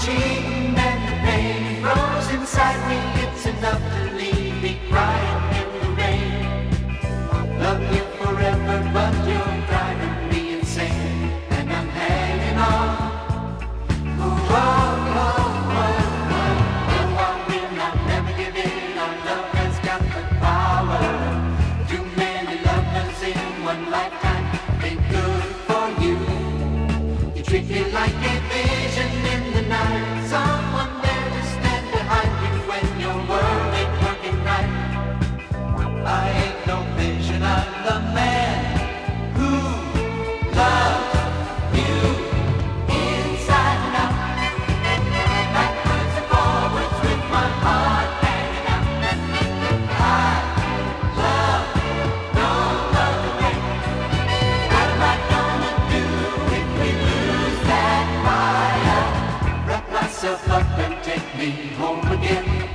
cheating and the pain grows inside me. It's enough to leave me crying in the rain. Love you forever, but you're driving me insane, and I'm hanging on. Oh, oh, oh, oh, oh, I will not never give in. Our love has got the power. Too many lovers in one lifetime ain't good for you. You treat me like a vision in the night, someone there to stand behind you when your world ain't working right. I ain't no vision, I'm the man who loves you inside and out, backwards and forwards with my heart hanging out. I love, don't love away. What am I gonna do if we lose that fire? Wrap myself up and take me home again.